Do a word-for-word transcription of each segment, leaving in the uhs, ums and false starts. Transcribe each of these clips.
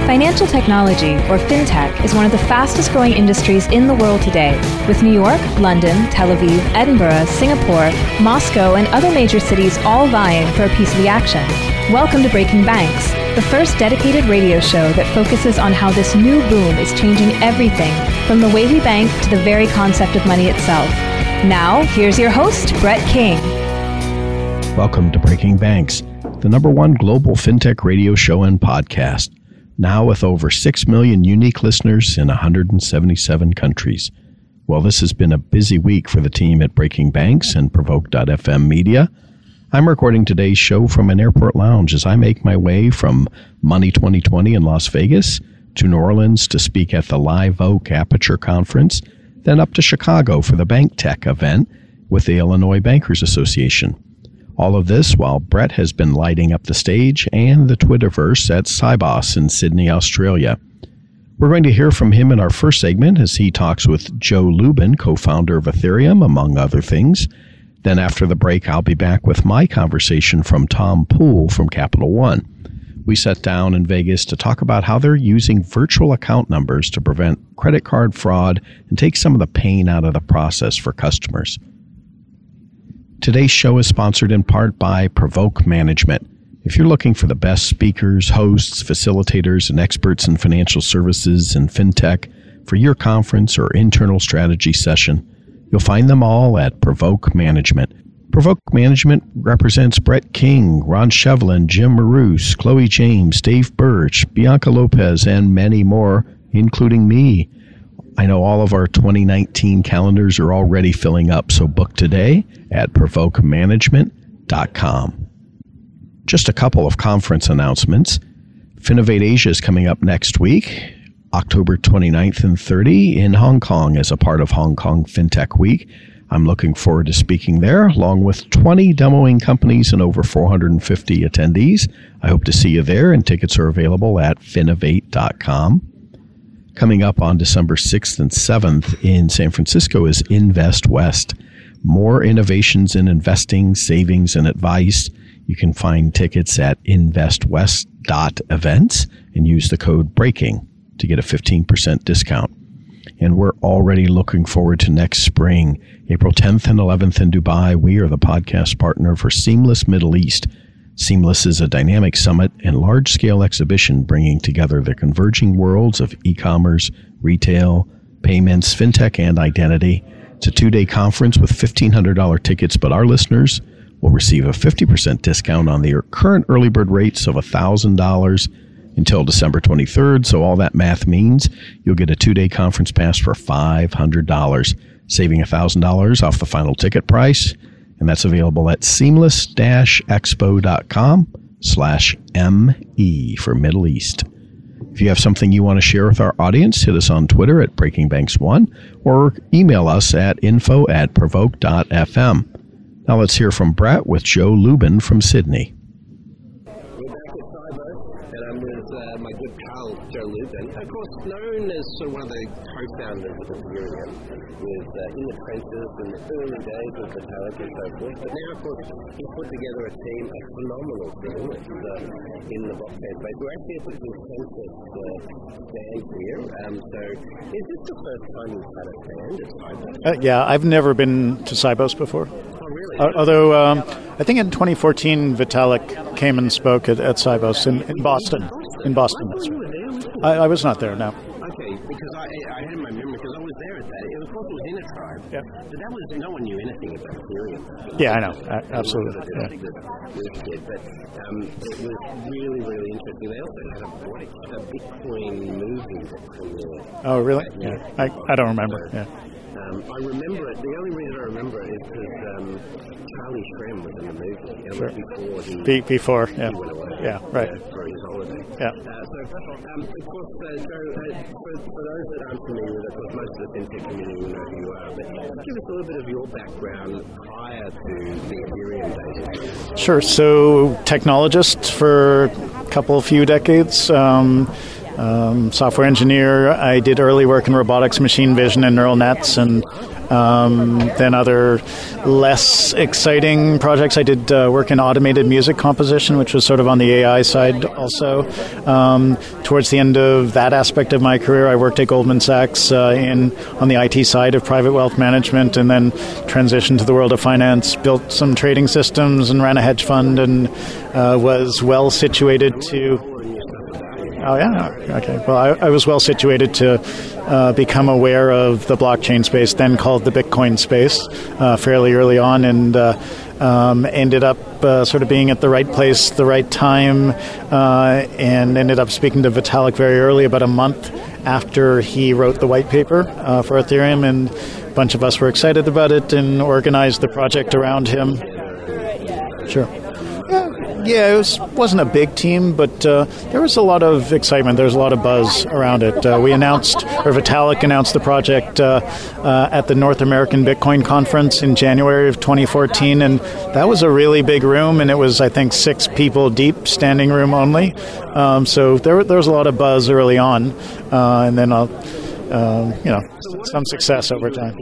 Financial technology, or fintech, is one of the fastest growing industries in the world today, with New York, London, Tel Aviv, Edinburgh, Singapore, Moscow, and other major cities all vying for a piece of the action. Welcome to Breaking Banks, the first dedicated radio show that focuses on how this new boom is changing everything, from the way we bank to the very concept of money itself. Now, here's your host, Brett King. Welcome to Breaking Banks, the number one global fintech radio show and podcast. Now with over six million unique listeners in one hundred seventy-seven countries. Well, this has been a busy week for the team at Breaking Banks and Provoke dot f m Media. I'm recording today's show from an airport lounge as I make my way from Money twenty twenty in Las Vegas to New Orleans to speak at the Live Oak Aperture Conference, then up to Chicago for the Bank Tech event with the Illinois Bankers Association. All of this while Brett has been lighting up the stage and the Twitterverse at Sibos in Sydney, Australia. We're going to hear from him in our first segment as he talks with Joe Lubin, co-founder of Ethereum, among other things. Then after the break, I'll be back with my conversation from Tom Poole from Capital One. We sat down in Vegas to talk about how they're using virtual account numbers to prevent credit card fraud and take some of the pain out of the process for customers. Today's show is sponsored in part by Provoke Management. If you're looking for the best speakers, hosts, facilitators, and experts in financial services and fintech for your conference or internal strategy session, you'll find them all at Provoke Management. Provoke Management represents Brett King, Ron Shevlin, Jim Maroos, Chloe James, Dave Birch, Bianca Lopez, and many more, including me. I know all of our twenty nineteen calendars are already filling up, so book today at provoke management dot com. Just a couple of conference announcements. Finovate Asia is coming up next week, October twenty-ninth and thirtieth in Hong Kong as a part of Hong Kong FinTech Week. I'm looking forward to speaking there, along with twenty demoing companies and over four hundred fifty attendees. I hope to see you there, and tickets are available at finovate dot com. Coming up on December sixth and seventh in San Francisco is Invest West. More innovations in investing, savings, and advice. You can find tickets at invest west dot events and use the code BREAKING to get a fifteen percent discount. And we're already looking forward to next spring, April tenth and eleventh in Dubai. We are the podcast partner for Seamless Middle East. Seamless is a dynamic summit and large-scale exhibition bringing together the converging worlds of e-commerce, retail, payments, fintech, and identity. It's a two-day conference with fifteen hundred dollars tickets, but our listeners will receive a fifty percent discount on the current early bird rates of one thousand dollars until December twenty-third, so all that math means you'll get a two-day conference pass for five hundred dollars, saving one thousand dollars off the final ticket price. And that's available at seamless dash expo dot com slash M E for Middle East. If you have something you want to share with our audience, hit us on Twitter at Breaking Banks one or email us at info at provoke dot f m. Now let's hear from Brett with Joe Lubin from Sydney. We're back at Sibos, and I'm with uh, my good pal, Joe Lubin, of course known as sort of one of the co-founders of Ethereum. Was uh, in the trenches in the early days of Vitalik and so forth, but now, of course, he's put together a team, a phenomenal team uh, in the blockchain space. We're actually at the consensus uh, stand here, um, so is this the first time you've had a stand at Sibos? Uh, yeah, I've never been to Sibos before. Oh, really? Uh, although, um, I think in twenty fourteen, Vitalik came and spoke at, at Sibos in, in Boston. In Boston. I thought you were there. I, I was not there, no. Okay, because I, I had in my memory, because I was there at that. It was, of course, it was in a tribe. Yeah. But that was, no one knew anything about Ethereum. Yeah, I know. Uh, absolutely. Yeah. But um, it was really, really interesting. They also had a, like, a Bitcoin movie that premiered. Oh, really? Yeah. yeah. I, I don't remember. Yeah. Um, I remember it. The only reason I remember it is because um, Charlie Shrem was in the movie. And Sure. Before he, Be, before, yeah. he went away. Yeah, right. Uh, for his holiday. Yeah. Uh, so, um, of course, uh, so uh, for, for those that aren't familiar with it, of course, most of the fintech community will know who you are, but give us a little bit of your background prior to the Ethereum days. Sure. So, technologist for a couple, few decades. Um, um, software engineer. I did early work in robotics, machine vision, and neural nets, and um, then other less exciting projects. I did uh, work in automated music composition, which was sort of on the A I side also. Um, towards the end of that aspect of my career, I worked at Goldman Sachs uh, in on the I T side of private wealth management, and then transitioned to the world of finance, built some trading systems, and ran a hedge fund, and uh, was well situated to... Oh, yeah. Okay. Well, I, I was well situated to uh, become aware of the blockchain space, then called the Bitcoin space, uh, fairly early on, and uh, um, ended up uh, sort of being at the right place, the right time, uh, and ended up speaking to Vitalik very early, about a month after he wrote the white paper uh, for Ethereum, and a bunch of us were excited about it and organized the project around him. Sure. Yeah, it was, wasn't a big team, but uh, there was a lot of excitement. There was a lot of buzz around it. Uh, we announced, or Vitalik announced the project uh, uh, at the North American Bitcoin Conference in January of twenty fourteen, and that was a really big room, and it was, I think, six people deep, standing room only. Um, so there, there was a lot of buzz early on, uh, and then, uh, uh, you know, some success over time.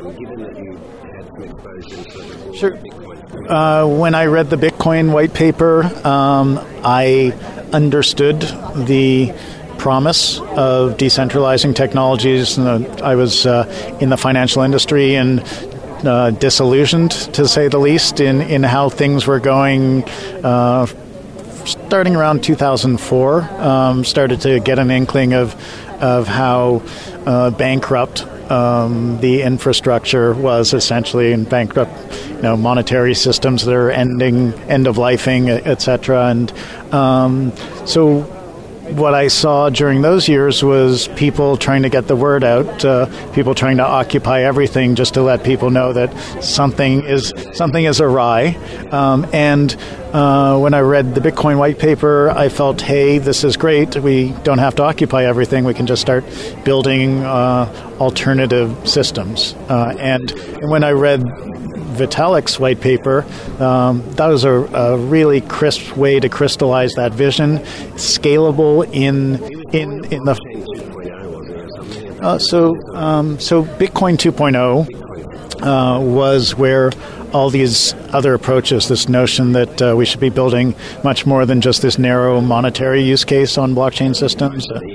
Sure. Uh, when I read the Bitcoin white paper, um, I understood the promise of decentralizing technologies. Uh, I was uh, in the financial industry and uh, disillusioned, to say the least, in, in how things were going. Uh, starting around two thousand four, um, started to get an inkling of of how uh, bankrupt Um, the infrastructure was essentially, in bankrupt, you know, monetary systems that are ending, end-of-lifing, et cetera. And um, so what I saw during those years was people trying to get the word out, uh, people trying to occupy everything just to let people know that something is something is awry. Um, and uh, when I read the Bitcoin white paper, I felt, hey, this is great. We don't have to occupy everything. We can just start building uh, alternative systems. Uh, and, and when I read Vitalik's white paper, um, that was a, a really crisp way to crystallize that vision, scalable in in in the. Uh, so um, so Bitcoin two point oh uh, was where all these other approaches, this notion that uh, we should be building much more than just this narrow monetary use case on blockchain systems. Uh,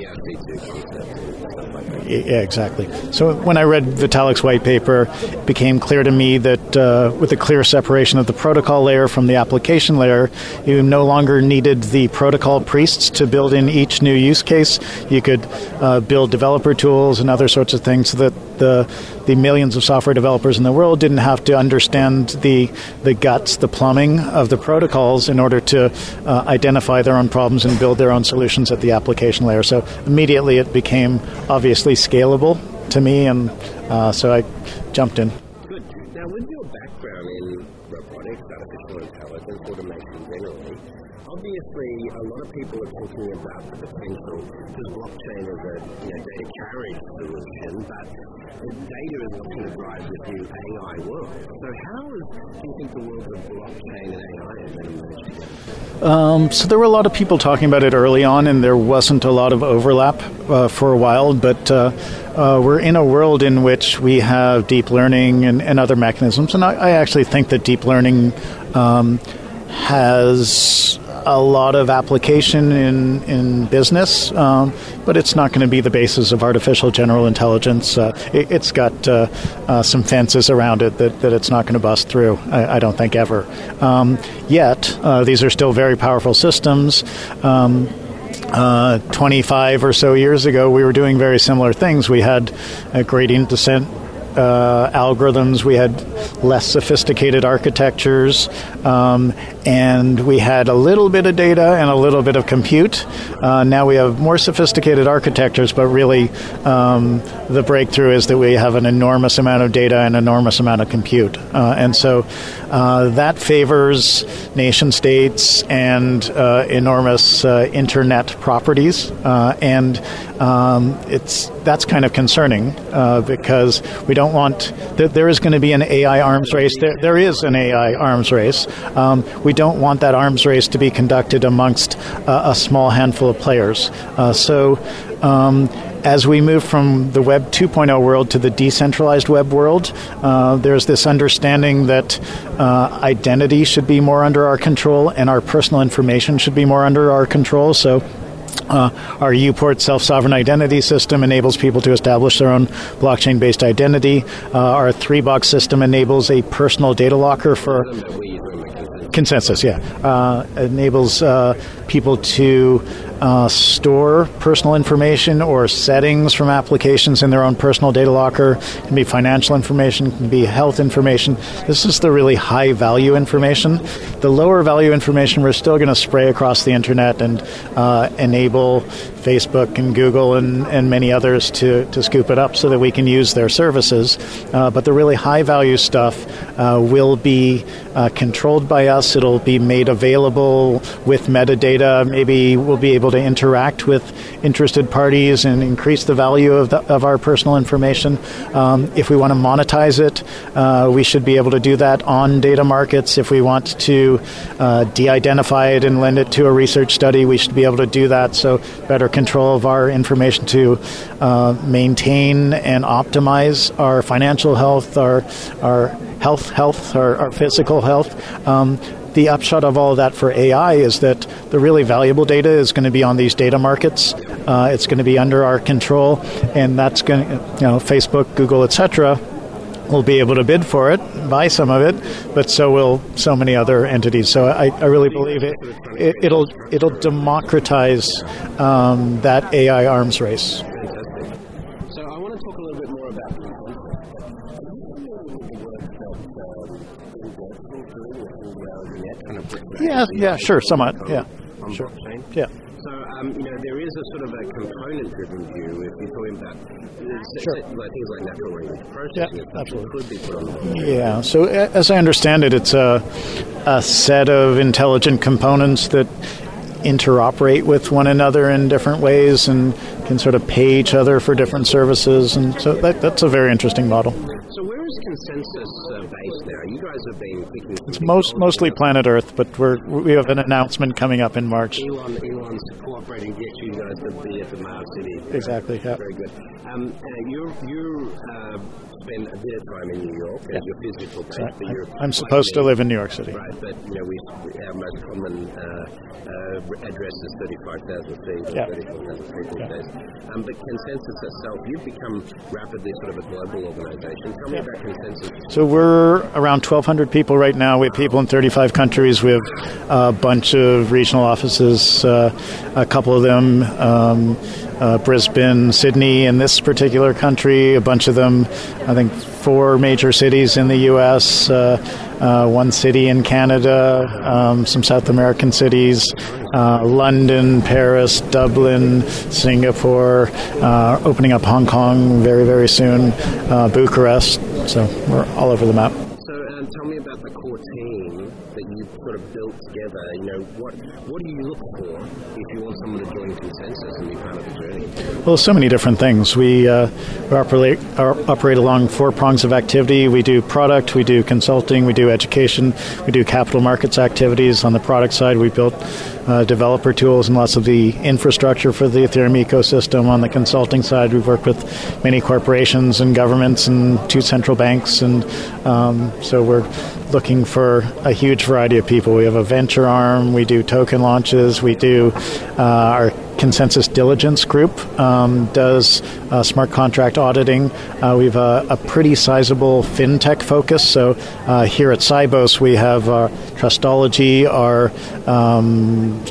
Yeah, exactly. So when I read Vitalik's white paper, it became clear to me that uh, with a clear separation of the protocol layer from the application layer, you no longer needed the protocol priests to build in each new use case. You could uh, build developer tools and other sorts of things so that the the millions of software developers in the world didn't have to understand the the guts, the plumbing of the protocols in order to uh, identify their own problems and build their own solutions at the application layer. So immediately it became obviously scalable to me, and uh, so I jumped in. Good. Now, with your background in robotics, artificial intelligence, automation generally, obviously a lot of people are talking about the potential, because blockchain is a you know, data carriage solution, but the data is what's going to drive this new A I world. So how is, do you think the world of blockchain and A I is going to merge together? Um, so there were a lot of people talking about it early on, and there wasn't a lot of overlap uh, for a while, but uh, uh, we're in a world in which we have deep learning and, and other mechanisms, and I, I actually think that deep learning um, has a lot of application in, in business, um, but it's not going to be the basis of artificial general intelligence. Uh, it, it's got uh, uh, some fences around it that, that it's not going to bust through, I, I don't think, ever. Um, yet, uh, these are still very powerful systems. Um, uh, twenty-five or so years ago, we were doing very similar things. We had a gradient descent Uh, algorithms, we had less sophisticated architectures, um, and we had a little bit of data and a little bit of compute. Uh, now we have more sophisticated architectures, but really um, the breakthrough is that we have an enormous amount of data and enormous amount of compute. Uh, and so uh, that favors nation states and uh, enormous uh, internet properties. Uh, and um, it's that's kind of concerning uh, because we don't don't want, there, there is going to be an A I arms race. There, there is an A I arms race. Um, we don't want that arms race to be conducted amongst uh, a small handful of players. Uh, so um, as we move from the Web two point oh world to the decentralized web world, uh, there's this understanding that uh, identity should be more under our control and our personal information should be more under our control. So Uh, our U-Port self-sovereign identity system enables people to establish their own blockchain-based identity. Uh, our three-box system enables a personal data locker for consensus. Yeah, uh, enables uh, people to uh, store personal information or settings from applications in their own personal data locker. It can be financial information, it can be health information. This is the really high-value information. The lower-value information we're still going to spray across the internet and uh, enable Facebook and Google and, and many others to, to scoop it up so that we can use their services. Uh, but the really high-value stuff uh, will be uh, controlled by us. It'll be made available with metadata. Maybe we'll be able to interact with interested parties and increase the value of, the, of our personal information. Um, if we want to monetize it, uh, we should be able to do that on data markets. If we want to uh, de-identify it and lend it to a research study, we should be able to do that. So better control of our information to uh, maintain and optimize our financial health, our our health, health, our, our physical health. Um, the upshot of all of that for A I is that the really valuable data is going to be on these data markets. Uh, it's going to be under our control, and that's going to, you know, Facebook, Google, et cetera, will be able to bid for it, buy some of it, but so will so many other entities. So I, I really believe it, it, it'll it'll democratize um, that A I arms race. So I want to talk a little bit more about Yeah, yeah, sure, somewhat, yeah, on sure, blockchain. yeah. So um, you know, there is a sort of a component-driven view if you're talking about Sure. like things like natural language processing. Yeah, absolutely. Could be put on the blockchain. Yeah, so as I understand it, it's a, a set of intelligent components that interoperate with one another in different ways and can sort of pay each other for different services, and so that, that's a very interesting model. So where is Consensus uh, based now? You guys have been picking... It's most mostly planet Earth, but we're we have an announcement coming up in March. Elon, Elon's cooperating to get you guys to be at the Mars City. Exactly, yeah. Very good. Um, uh, you're, you uh, spend a bit of time in New York as Yeah. your physical base, So but I, you're... I'm supposed to live in New York City. Right, but you know, we, our most common uh, uh, address is thirty-five thousand feet, or Yeah. thirty-four thousand feet these Yeah. days. Um, but Consensus itself, you've become rapidly sort of a global organization. Tell me Yeah. about Consensus. So we're around twelve hundred people right now. We have people in thirty-five countries. We have a bunch of regional offices, uh, a couple of them, um, uh, Brisbane, Sydney in this particular country, a bunch of them, I think four major cities in the U S, uh, uh, one city in Canada, um, some South American cities, uh, London, Paris, Dublin, Singapore, uh, opening up Hong Kong very, very soon, uh, Bucharest. So we're all over the map. So um, tell me about the core team that you sort of built together. You know, what what do you look for if you want someone to join Consensus and be part of the journey? Well, so many different things. We, uh, we operate, uh, operate along four prongs of activity. We do product, we do consulting, we do education, we do capital markets activities. On the product side, we built uh, developer tools and lots of the infrastructure for the Ethereum ecosystem. On the consulting side, we've worked with many corporations and governments and two central banks. And um, so we're looking for a huge variety of people. We have a venture arm, we do token launches, we do uh, our Consensus Diligence Group um, does uh, smart contract auditing. Uh, we have a, a pretty sizable fintech focus. So uh, here at Sibos, we have our Trustology, our um,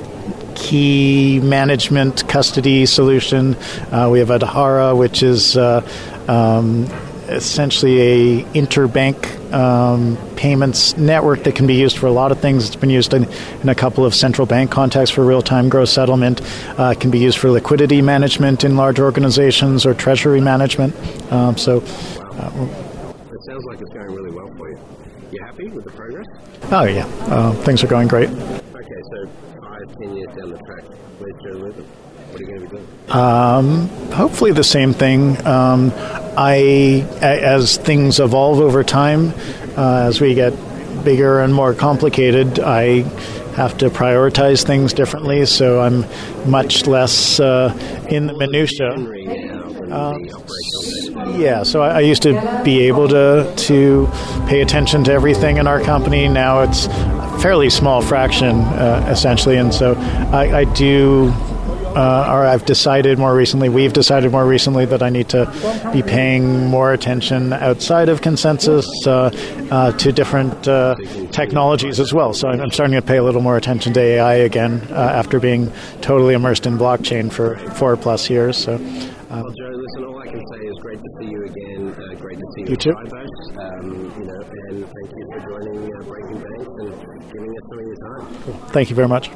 key management custody solution. Uh, we have Adhara, which is uh, um, essentially a interbank um, payments network that can be used for a lot of things. It's been used in, in a couple of central bank contexts for real-time gross settlement. Uh, it can be used for liquidity management in large organizations or treasury management. Um, so, uh, It sounds like it's going really well for you. You happy with the progress? oh yeah, uh, things are going great. Okay, so five ten years down the track? Where's Joe Lubin? What are you going to be doing? Um, hopefully the same thing. Um, I, as things evolve over time, uh, as we get bigger and more complicated, I have to prioritize things differently, so I'm much less uh, in the minutia. Um, yeah, so I, I used to be able to to pay attention to everything in our company. Now it's a fairly small fraction, uh, essentially, and so I, I do. Uh, or I've decided more recently, we've decided more recently that I need to be paying more attention outside of Consensus uh, uh, to different uh, technologies as well. So I'm starting to pay a little more attention to A I again uh, after being totally immersed in blockchain for four plus years. So, um, well, Joe, listen, all I can say is great to see you again. Uh, great to see you, you too. Sybos, um, you know, and thank you for joining uh, Breaking Banks and giving us some of your time. Cool. Thank you very much.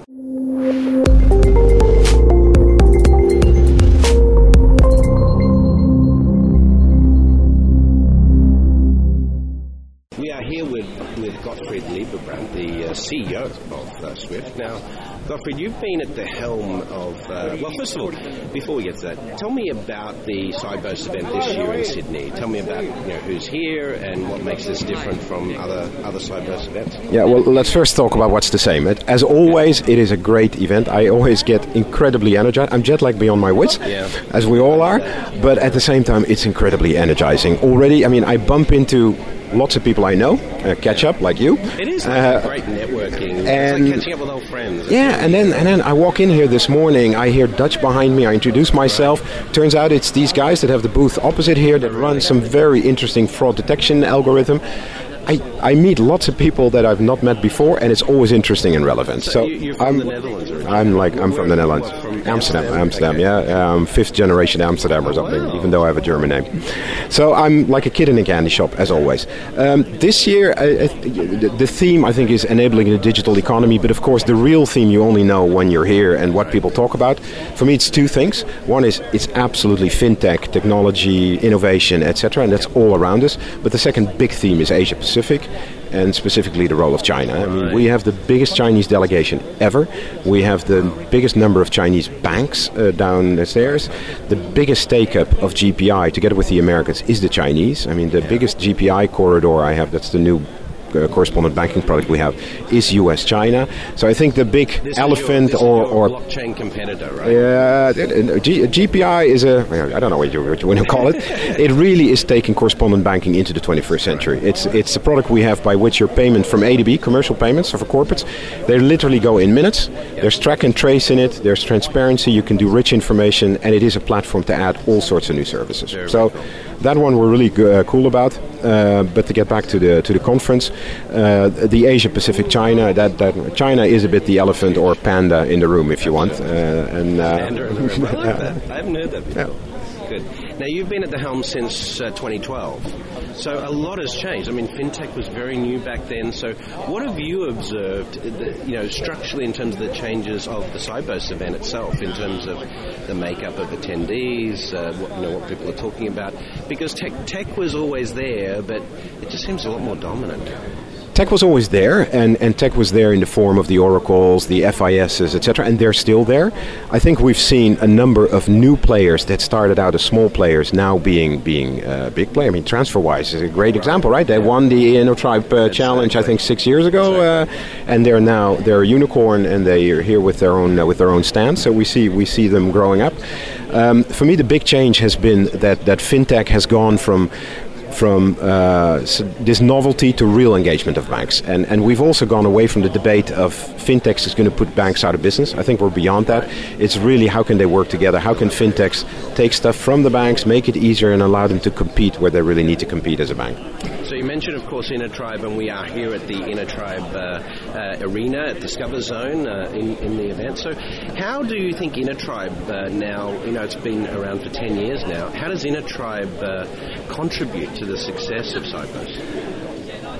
We are here with, with Gottfried Lieberbrand, the uh, C E O of uh, Swift. Now, Gottfried, you've been at the helm of, uh, well, first of all, before we get to that, tell me about the Sybos event this year in Sydney. Tell me about, you know, who's here and what makes this different from other, other Sybos events. Yeah, well, let's first talk about what's the same. It, as always, it is a great event. I always get incredibly energized. I'm jet lagged beyond my wits, yeah. as we all are, but at the same time, it's incredibly energizing. Already, I mean, I bump into lots of people I know, uh, catch up like you. It is like uh, great networking. And it's like catching up with old friends. Yeah, and then and then I walk in here this morning, I hear Dutch behind me, I introduce myself. Right. Turns out it's these guys that have the booth opposite here that run some very interesting fraud detection algorithm. I, I meet lots of people that I've not met before, and it's always interesting and relevant. So, so you're from I'm, the Netherlands, or I'm like I'm from the Netherlands, what, from Amsterdam, Amsterdam, Amsterdam, okay. yeah, um, fifth generation Amsterdam or something. Wow. Even though I have a German name, so I'm like a kid in a candy shop as always. Um, this year, I, I, the theme I think is enabling the digital economy, but of course the real theme you only know when you're here and what people talk about. For me, it's two things. One is it's absolutely fintech, technology, innovation, et cetera, and that's all around us. But the second big theme is Asia Pacific, and specifically the role of China. I mean, we have the biggest Chinese delegation ever. We have the biggest number of Chinese banks uh, downstairs. The biggest take-up of G P I, together with the Americans, is the Chinese. I mean, the biggest G P I corridor I have, that's the new Uh, correspondent banking product we have, is U S China. So I think the big this elephant is your, or, this is your or blockchain competitor, right? Yeah, uh, G, G P I is a, I don't know what you, what you want to call it. It really is taking correspondent banking into the twenty-first century. It's it's a product we have by which your payment from A to B, commercial payments, so for corporates, they literally go in minutes. There's track and trace in it. There's transparency. You can do rich information, and it is a platform to add all sorts of new services. Very so cool. That one we're really uh, cool about. Uh, but to get back to the to the conference, uh, the Asia Pacific China, that, that China is a bit the elephant or panda in the room, if you want. Uh, and uh, Panda in the room. I like that. I haven't heard that before. Yeah. Good. Now you've been at the helm since uh, twenty twelve, so a lot has changed. I mean, fintech was very new back then. So what have you observed, you know, structurally in terms of the changes of the Sybos event itself, in terms of the makeup of attendees, uh, what, you know, what people are talking about? Because tech, tech was always there, but it just seems a lot more dominant. Tech was always there, and, and tech was there in the form of the Oracles, the F I Ss, et cetera, and they're still there. I think we've seen a number of new players that started out as small players now being being uh, big players. I mean, TransferWise is a great example, right? They won the InnoTribe uh, challenge, I think, six years ago, uh, and they're now they're a unicorn, and they are here with their own uh, with their own stand. So we see we see them growing up. Um, for me, the big change has been that that fintech has gone from. from uh, this novelty to real engagement of banks. And and we've also gone away from the debate of fintechs is going to put banks out of business. I think we're beyond that. It's really how can they work together? How can fintechs take stuff from the banks, make it easier, and allow them to compete where they really need to compete as a bank? So you mentioned, of course, InnoTribe, and we are here at the InnoTribe uh, uh, arena at Discover Zone uh, in, in the event. So how do you think InnoTribe uh, now, you know, it's been around for ten years now, how does InnoTribe uh, contribute to the success of Sybos?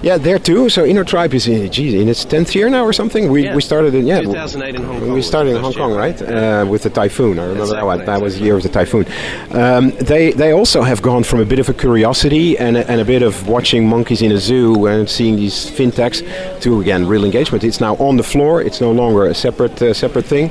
Yeah, there too. So InnoTribe is in, geez, in its tenth year now or something. We yeah. we started in yeah, two thousand eight in Hong Kong. We started in Hong Kong, right? Uh, with the typhoon. I remember exactly, that. That was the year of the typhoon. Um, they they also have gone from a bit of a curiosity and a, and a bit of watching monkeys in a zoo and seeing these fintechs to again real engagement. It's now on the floor. It's no longer a separate uh, separate thing.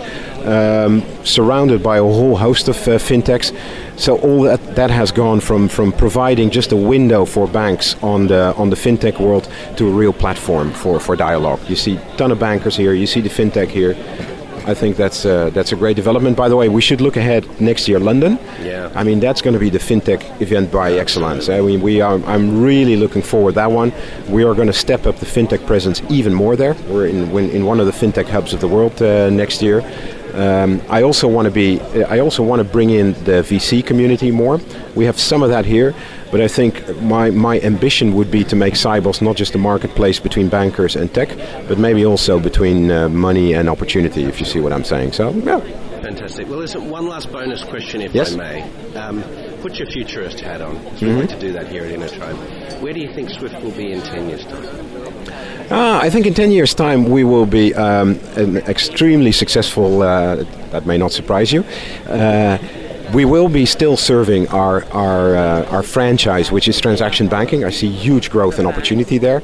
Um, surrounded by a whole host of uh, fintechs. So all that, that has gone from, from providing just a window for banks on the on the fintech world to a real platform for, for dialogue. You see a ton of bankers here, you see the fintech here. I think that's uh, that's a great development. By the way, we should look ahead next year, London. Yeah. I mean, that's going to be the fintech event by excellence. I mean, we are. I'm really looking forward to that one. We are going to step up the fintech presence even more there. We're in in one of the fintech hubs of the world uh, next year. Um, I also want to be. I also want to bring in the V C community more. We have some of that here, but I think my my ambition would be to make Sibos not just a marketplace between bankers and tech, but maybe also between uh, money and opportunity. If you see what I'm saying. So yeah. Fantastic. Well, listen. One last bonus question, if yes? I may. Um, put your futurist hat on. So mm-hmm. we like to do that here at InnoTribe. Where do you think Swift will be in ten years' time? Uh, I think in ten years' time we will be um, an extremely successful, uh, that may not surprise you, uh, we will be still serving our our, uh, our franchise, which is transaction banking. I see huge growth and opportunity there,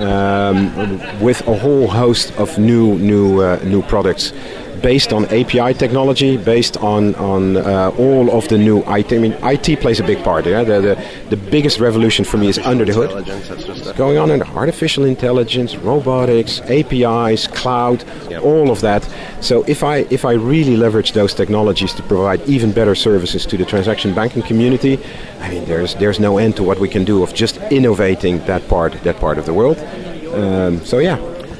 um, with a whole host of new new uh, new products based on A P I technology, based on on uh, all of the new I T. I mean, I T plays a big part. Yeah, the the, the biggest revolution for me is under the hood. It's going on in artificial intelligence, robotics, A P Is, cloud, yep. all of that. So if I if I really leverage those technologies to provide even better services to the transaction banking community, I mean, there's there's no end to what we can do of just innovating that part that part of the world. Um, so yeah.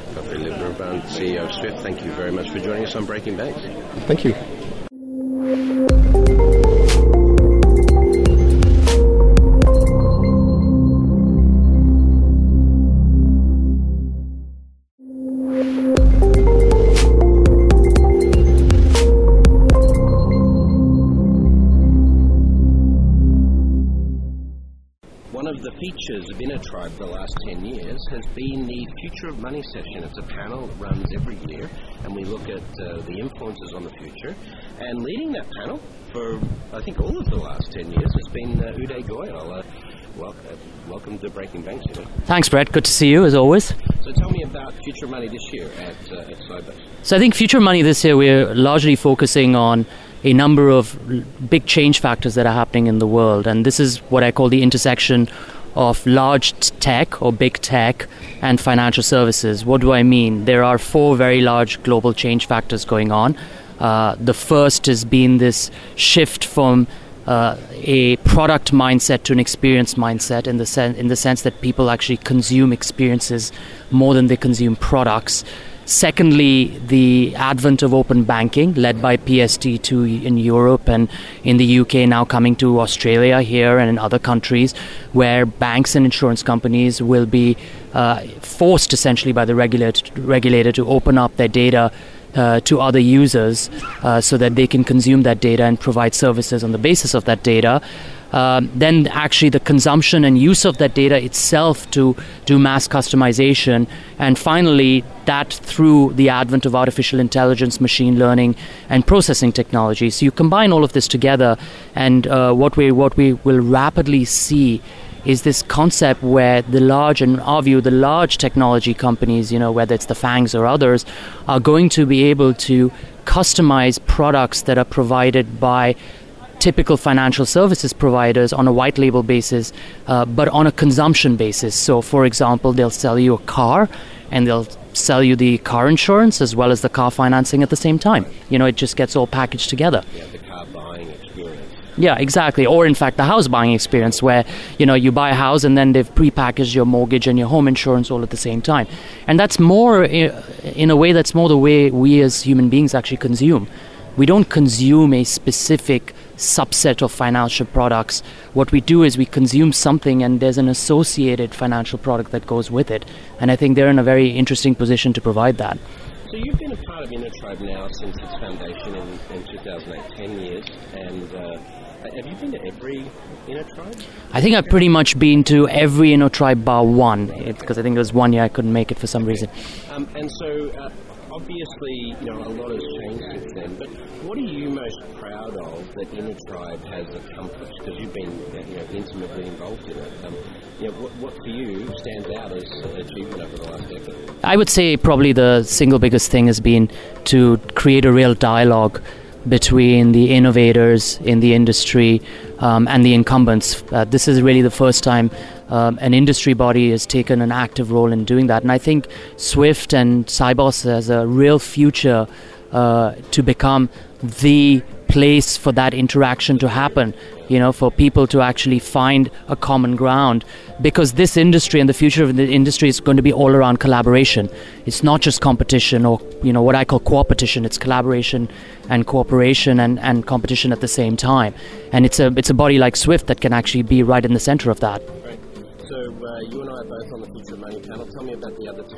C E O of Swift, thank you very much for joining us on Breaking Banks. Thank you. One of the features of InnoTribe the last ten years has been the Future of Money session. It's a panel that runs every year, and we look at uh, the influences on the future. And leading that panel for, I think, all of the last ten years has been uh, Uday Goyal. Uh, well, uh, welcome to Breaking Banks, Uday. Thanks, Brett. Good to see you, as always. So tell me about Future Money this year at, uh, at Sibos. So I think Future Money this year, we're largely focusing on a number of big change factors that are happening in the world. And this is what I call the intersection of large tech or big tech and financial services. What do I mean? There are four very large global change factors going on. Uh, the first has been this shift from uh, a product mindset to an experience mindset in the, sen- in the sense that people actually consume experiences more than they consume products. Secondly, the advent of open banking, led by P S T two in Europe and in the U K, now coming to Australia here and in other countries, where banks and insurance companies will be uh, forced essentially by the regulator, regulator to open up their data uh, to other users uh, so that they can consume that data and provide services on the basis of that data. Um, then actually the consumption and use of that data itself to do mass customization, and finally that through the advent of artificial intelligence, machine learning, and processing technology. So you combine all of this together, and uh, what we what we will rapidly see is this concept where the large, in our view, the large technology companies, you know, whether it's the FANGs or others, are going to be able to customize products that are provided by typical financial services providers on a white label basis, uh, but on a consumption basis. So, for example, they'll sell you a car and they'll sell you the car insurance as well as the car financing at the same time. You know, it just gets all packaged together. Yeah, the car buying experience. Yeah, exactly. Or in fact, the house buying experience where, you know, you buy a house and then they've prepackaged your mortgage and your home insurance all at the same time. And that's more, in a way, that's more the way we as human beings actually consume. We don't consume a specific subset of financial products. What we do is we consume something and there's an associated financial product that goes with it. And I think they're in a very interesting position to provide that. So you've been a part of InnoTribe now since its foundation in, in two thousand eight, ten years, and uh, have you been to every InnoTribe? I think I've pretty much been to every InnoTribe bar one, because I think there was one year I couldn't make it for some reason. Um, and so, uh, obviously, you know, a lot has changed since then, but what are you most proud of that InnoTribe has accomplished? Because you've been, you know, intimately involved in it. Um, you know, what, what for you stands out as an achievement over the last decade? I would say probably the single biggest thing has been to create a real dialogue between the innovators in the industry um, and the incumbents. Uh, this is really the first time um, an industry body has taken an active role in doing that. And I think Swift and Sibos has a real future uh, to become the place for that interaction to happen, you know, for people to actually find a common ground, because this industry and the future of the industry is going to be all around collaboration. It's not just competition or, you know, what I call co-opetition. It's collaboration and cooperation and, and competition at the same time. And it's a it's a body like Swift that can actually be right in the center of that. Right. So uh, you and I are both on the Future of Money panel. Tell me about the other two.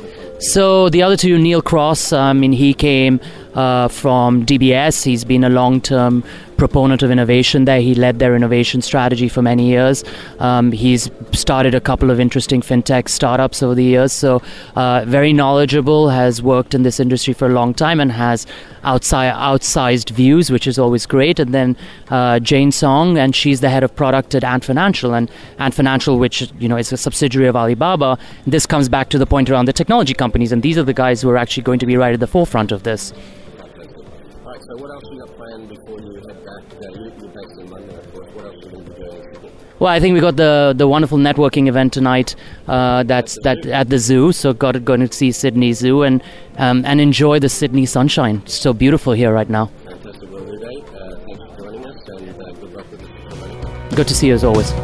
So the other two, Neil Cross, I mean, he came uh, from D B S. He's been a long-term proponent of innovation there. He led their innovation strategy for many years. Um, he's started a couple of interesting fintech startups over the years. So uh, very knowledgeable, has worked in this industry for a long time and has outside, outsized views, which is always great. And then uh, Jane Song, and she's the head of product at Ant Financial. And Ant Financial, which, you know, is a subsidiary of Alibaba. This comes back to the point around the technology companies, and these are the guys who are actually going to be right at the forefront of this. All right, so what else you got planned before you head back? Uh, you're based in London, of course. What else are you going to be doing? Well, I think we got the the wonderful networking event tonight. Uh, that's at that at the zoo. So got to go to see Sydney Zoo and um, and enjoy the Sydney sunshine. It's so beautiful here right now. Fantastic, well, Uday, uh, thanks for joining us, and uh, good luck with the Good to see you as always.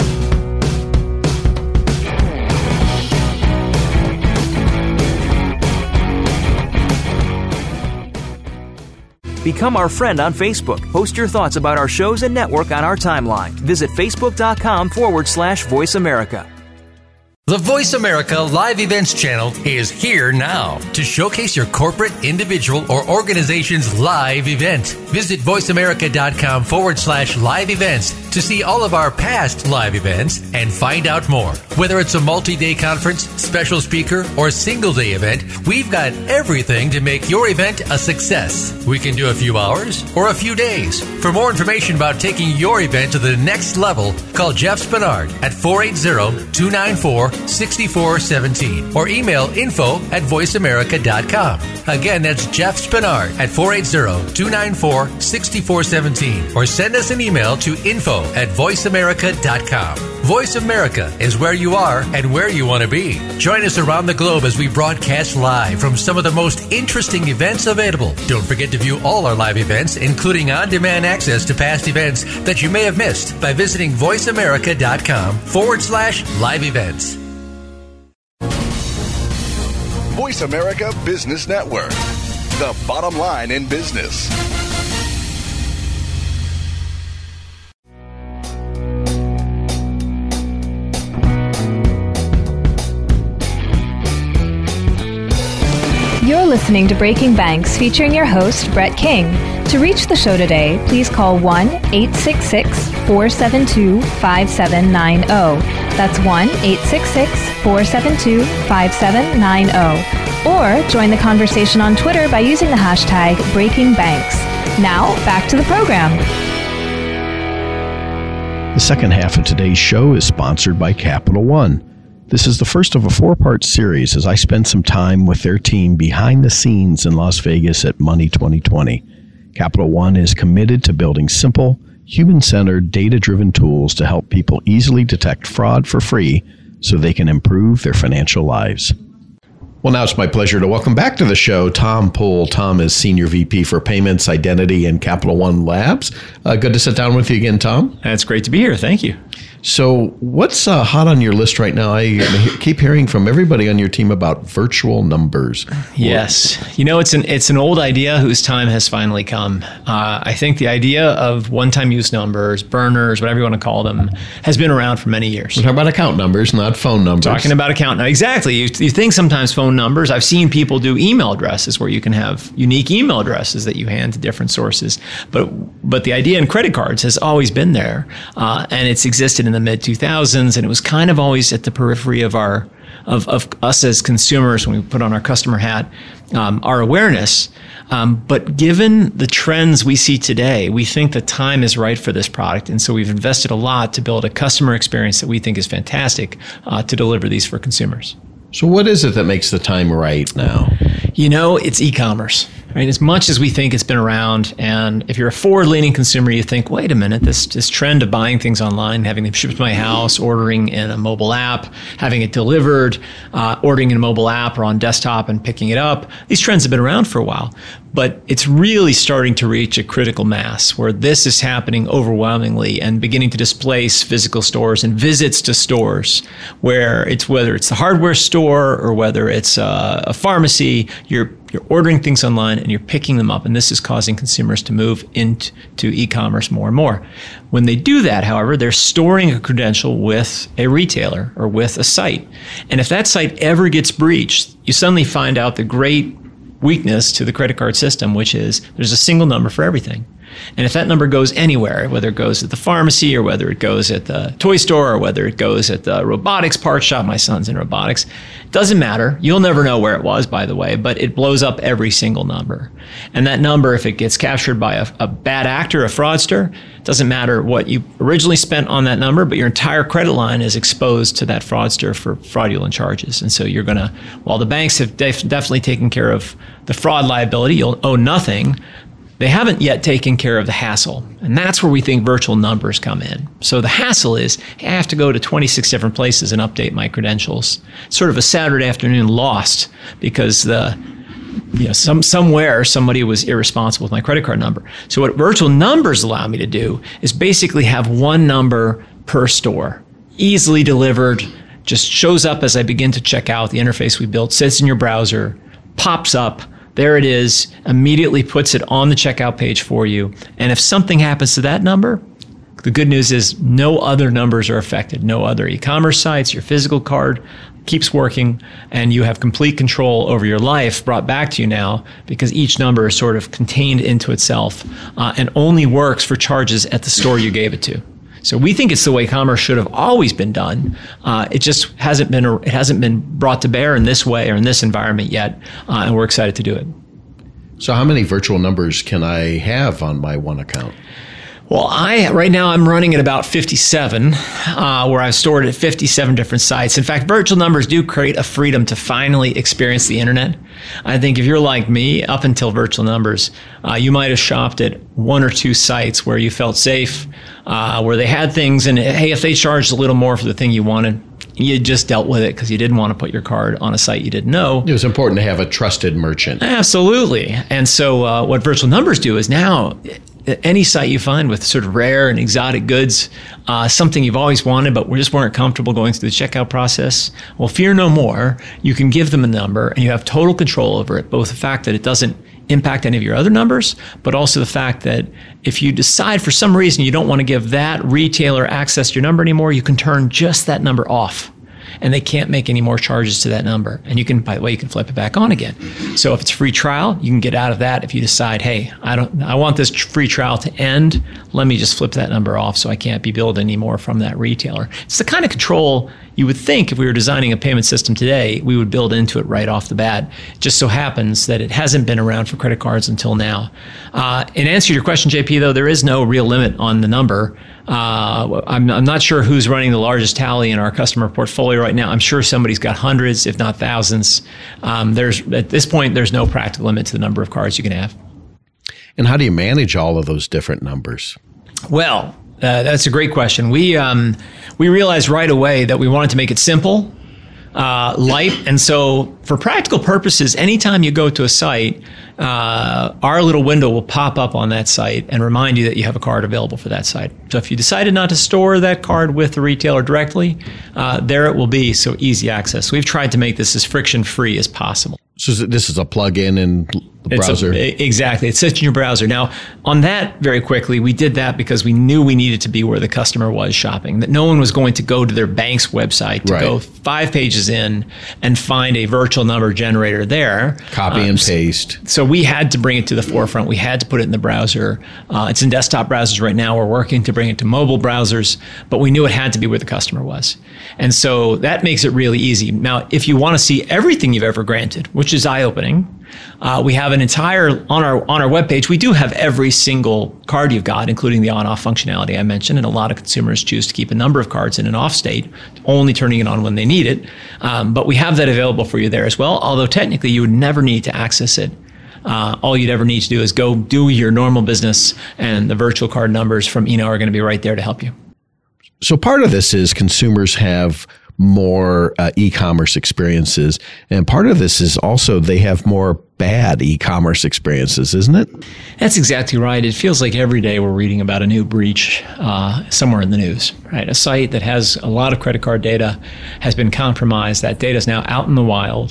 Become our friend on Facebook. Post your thoughts about our shows and network on our timeline. Visit facebook.com forward slash Voice America. The Voice America Live Events channel is here now to showcase your corporate, individual, or organization's live event. Visit voiceamerica.com forward slash live events to see all of our past live events and find out more. Whether it's a multi-day conference, special speaker, or single-day event, we've got everything to make your event a success. We can do a few hours or a few days. For more information about taking your event to the next level, call Jeff Spinard at four eight zero, two nine four, six four one seven or email info at voice america dot com. Again, that's Jeff Spinard at four eight zero, two nine four, six four one seven or send us an email to info at voice america dot com. Voice America is where you are and where you want to be. Join us around the globe as we broadcast live from some of the most interesting events available. Don't forget to view all our live events, including on-demand access to past events that you may have missed by visiting voiceamerica.com forward slash live events. Voice America Business Network, the bottom line in business. You're listening to Breaking Banks, featuring your host, Brett King. To reach the show today, please call one eight six six, four seven two, five seven nine zero. That's one eight six six, four seven two, five seven nine zero. Or join the conversation on Twitter by using the hashtag Breaking Banks. Now, back to the program. The second half of today's show is sponsored by Capital One. This is the first of a four-part series as I spend some time with their team behind the scenes in Las Vegas at Money twenty twenty. Capital One is committed to building simple, human-centered, data-driven tools to help people easily detect fraud for free so they can improve their financial lives. Well, now it's my pleasure to welcome back to the show Tom Poole. Tom is Senior V P for Payments, Identity, and Capital One Labs. Uh, good to sit down with you again, Tom. It's great to be here. Thank you. So what's uh, hot on your list right now? I keep hearing from everybody on your team about virtual numbers. Yes. You know, it's an it's an old idea whose time has finally come. Uh, I think the idea of one-time use numbers, burners, whatever you want to call them, has been around for many years. We're talking about account numbers, not phone numbers. Talking about account numbers. Exactly. You, you think sometimes phone numbers. I've seen people do email addresses where you can have unique email addresses that you hand to different sources. But but the idea in credit cards has always been there, uh, and it's existed in the mid two thousands, and it was kind of always at the periphery of our of, of us as consumers when we put on our customer hat, um, our awareness. Um, but given the trends we see today, we think the time is right for this product, and so we've invested a lot to build a customer experience that we think is fantastic uh, to deliver these for consumers. So what is it that makes the time right now? You know, it's e-commerce. Right? As much as we think it's been around, and if you're a forward-leaning consumer, you think, wait a minute, this this trend of buying things online, having them shipped to my house, ordering in a mobile app, having it delivered, uh, ordering in a mobile app or on desktop and picking it up, these trends have been around for a while. But it's really starting to reach a critical mass where this is happening overwhelmingly and beginning to displace physical stores and visits to stores, where it's whether it's the hardware store or whether it's a, a pharmacy, you're You're ordering things online and you're picking them up, and this is causing consumers to move into e-commerce more and more. When they do that, however, they're storing a credential with a retailer or with a site. And if that site ever gets breached, you suddenly find out the great weakness to the credit card system, which is there's a single number for everything. And if that number goes anywhere, whether it goes at the pharmacy or whether it goes at the toy store or whether it goes at the robotics part shop, my son's in robotics, doesn't matter. You'll never know where it was, by the way, but it blows up every single number. And that number, if it gets captured by a, a bad actor, a fraudster, doesn't matter what you originally spent on that number, but your entire credit line is exposed to that fraudster for fraudulent charges. And so you're going to, while the banks have def- definitely taken care of the fraud liability, you'll owe nothing. They haven't yet taken care of the hassle. And that's where we think virtual numbers come in. So the hassle is, hey, I have to go to twenty-six different places and update my credentials. It's sort of a Saturday afternoon lost because the, you know, some somewhere somebody was irresponsible with my credit card number. So what virtual numbers allow me to do is basically have one number per store, easily delivered, just shows up as I begin to check out. The interface we built sits in your browser, pops up. There it is, immediately puts it on the checkout page for you. And if something happens to that number, the good news is no other numbers are affected. No other e-commerce sites, your physical card keeps working, and you have complete control over your life brought back to you now because each number is sort of contained into itself uh, and only works for charges at the store you gave it to. So we think it's the way commerce should have always been done. Uh, it just hasn't been it hasn't been brought to bear in this way or in this environment yet, uh, and we're excited to do it. So how many virtual numbers can I have on my one account? Well, I right now I'm running at about fifty-seven, uh, where I've stored at fifty-seven different sites. In fact, virtual numbers do create a freedom to finally experience the internet. I think if you're like me, up until virtual numbers, uh, you might have shopped at one or two sites where you felt safe, uh, where they had things, and hey, if they charged a little more for the thing you wanted, you just dealt with it because you didn't want to put your card on a site you didn't know. It was important to have a trusted merchant. Absolutely. And so uh, what virtual numbers do is now any site you find with sort of rare and exotic goods, uh, something you've always wanted but we just weren't comfortable going through the checkout process, well, fear no more. You can give them a number and you have total control over it, both the fact that it doesn't impact any of your other numbers, but also the fact that if you decide for some reason you don't want to give that retailer access to your number anymore, you can turn just that number off. And they can't make any more charges to that number. And you can, by the way, you can flip it back on again. So if it's free trial, you can get out of that if you decide, hey, I don't, I want this free trial to end. Let me just flip that number off so I can't be billed anymore from that retailer. It's the kind of control you would think if we were designing a payment system today, we would build into it right off the bat. It just so happens that it hasn't been around for credit cards until now. Uh, in answer to your question, J P, though, there is no real limit on the number. Uh, I'm, I'm not sure who's running the largest tally in our customer portfolio right now. I'm sure somebody's got hundreds, if not thousands. Um, there's at this point, there's no practical limit to the number of cards you can have. And how do you manage all of those different numbers? Well, uh, that's a great question. We um, we realized right away that we wanted to make it simple, uh, light. And so for practical purposes, anytime you go to a site, uh, our little window will pop up on that site and remind you that you have a card available for that site. So if you decided not to store that card with the retailer directly, uh, there it will be, so easy access. So we've tried to make this as friction-free as possible. So this is a plug-in in the It's browser? A, exactly. It sits in your browser. Now, on that, very quickly, we did that because we knew we needed to be where the customer was shopping, that no one was going to go to their bank's website to Right. go five pages in and find a virtual number generator there. Copy Um, and paste. So we had to bring it to the forefront. We had to put it in the browser. Uh, it's in desktop browsers right now. We're working to bring it to mobile browsers, but we knew it had to be where the customer was. And so that makes it really easy. Now, if you want to see everything you've ever granted, which is eye-opening, uh, we have an entire, on our on our webpage, we do have every single card you've got, including the on-off functionality I mentioned, and a lot of consumers choose to keep a number of cards in an off state, only turning it on when they need it. Um, but we have that available for you there as well, although technically you would never need to access it. Uh, all you'd ever need to do is go do your normal business, and the virtual card numbers from Eno are going to be right there to help you. So part of this is consumers have more uh, e-commerce experiences, and part of this is also they have more bad e-commerce experiences, isn't it? That's exactly right. It feels like every day we're reading about a new breach uh, somewhere in the news, right? A site that has a lot of credit card data has been compromised. That data is now out in the wild,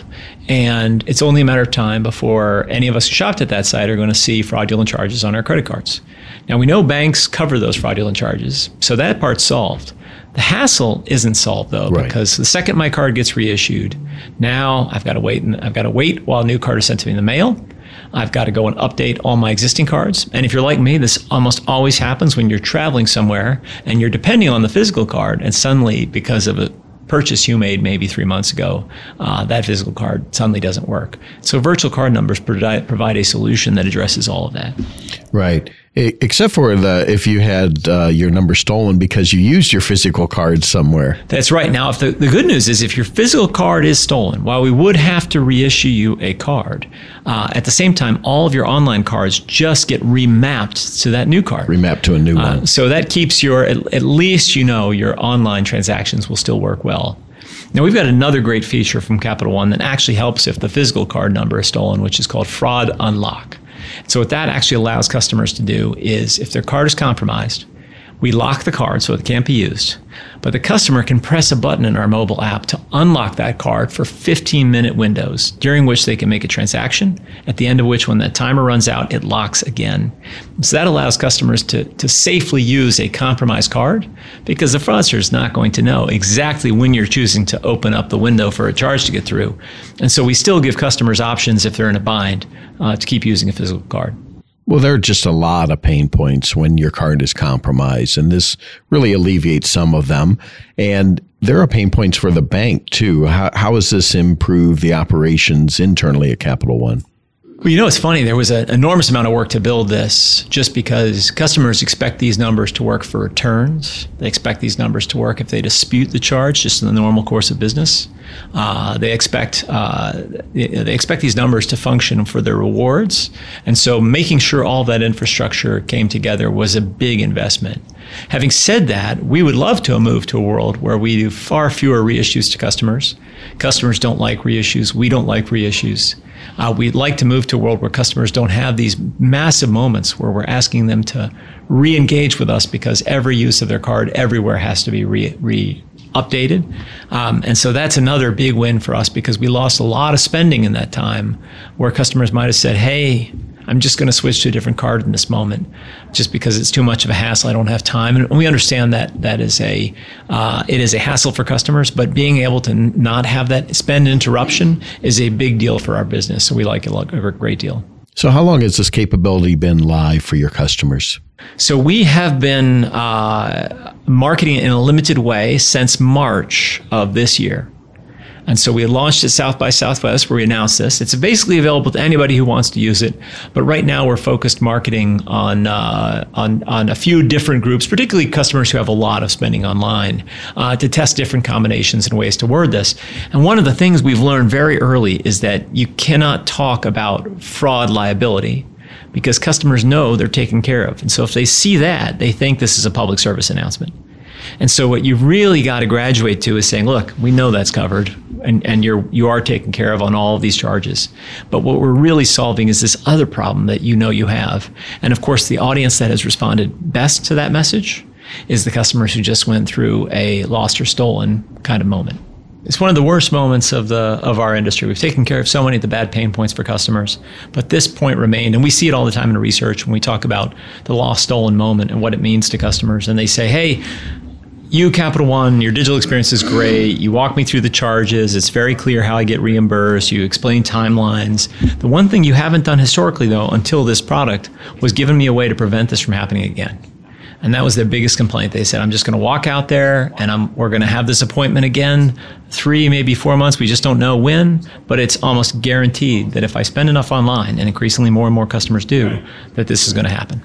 and it's only a matter of time before any of us who shopped at that site are going to see fraudulent charges on our credit cards. Now, we know banks cover those fraudulent charges, so that part's solved. The hassle isn't solved, though, Right. because the second my card gets reissued, now I've got to wait, and I've got to wait while a new card is sent to me in the mail. I've got to go and update all my existing cards. And if you're like me, this almost always happens when you're traveling somewhere and you're depending on the physical card, and suddenly, because of a purchase you made maybe three months ago, uh, that physical card suddenly doesn't work. So virtual card numbers provide, provide a solution that addresses all of that. Right. E- Except for the if you had uh, your number stolen because you used your physical card somewhere. That's right. Now, if the, the good news is if your physical card is stolen, while we would have to reissue you a card, uh, at the same time, all of your online cards just get remapped to that new card. Remapped to a new Uh, one. so that keeps your, at, at least you know your online transactions will still work well. Now, we've got another great feature from Capital One that actually helps if the physical card number is stolen, which is called Fraud Unlock. So what that actually allows customers to do is if their card is compromised, we lock the card so it can't be used, but the customer can press a button in our mobile app to unlock that card for fifteen minute windows during which they can make a transaction, at the end of which when that timer runs out, it locks again. So that allows customers to, to safely use a compromised card because the fraudster is not going to know exactly when you're choosing to open up the window for a charge to get through. And so we still give customers options if they're in a bind uh, to keep using a physical card. Well, there are just a lot of pain points when your card is compromised, and this really alleviates some of them. And there are pain points for the bank, too. How, how has this improved the operations internally at Capital One? Well, you know, it's funny. There was an enormous amount of work to build this just because customers expect these numbers to work for returns. They expect these numbers to work if they dispute the charge just in the normal course of business. Uh, they expect uh, they expect these numbers to function for their rewards. And so making sure all that infrastructure came together was a big investment. Having said that, we would love to move to a world where we do far fewer reissues to customers. Customers don't like reissues. We don't like reissues. Uh, we'd like to move to a world where customers don't have these massive moments where we're asking them to re-engage with us because every use of their card everywhere has to be re, re updated. Um, and so that's another big win for us because we lost a lot of spending in that time where customers might have said, hey, I'm just going to switch to a different card in this moment just because it's too much of a hassle. I don't have time. And we understand that that is a uh, it is a hassle for customers, but being able to n- not have that spend interruption is a big deal for our business. So we like it a great deal. So how long has this capability been live for your customers? So we have been uh, marketing it in a limited way since March of this year. And so we launched at South by Southwest where we announced this. It's basically available to anybody who wants to use it. But right now we're focused marketing on uh, on, on a few different groups, particularly customers who have a lot of spending online, uh, to test different combinations and ways to word this. And one of the things we've learned very early is that you cannot talk about fraud liability because customers know they're taken care of. And so if they see that, they think this is a public service announcement. And so what you've really got to graduate to is saying, look, we know that's covered. and, and you're, you are taken care of on all of these charges. But what we're really solving is this other problem that you know you have. And of course, the audience that has responded best to that message is the customers who just went through a lost or stolen kind of moment. It's one of the worst moments of the of our industry. We've taken care of so many of the bad pain points for customers, but this point remained, and we see it all the time in research when we talk about the lost, stolen moment and what it means to customers. And they say, hey, you, Capital One, your digital experience is great. You walk me through the charges. It's very clear how I get reimbursed. You explain timelines. The one thing you haven't done historically, though, until this product, was given me a way to prevent this from happening again. And that was their biggest complaint. They said, I'm just going to walk out there and I'm, we're going to have this appointment again, three, maybe four months. We just don't know when, but it's almost guaranteed that if I spend enough online, and increasingly more and more customers do, that this is going to happen.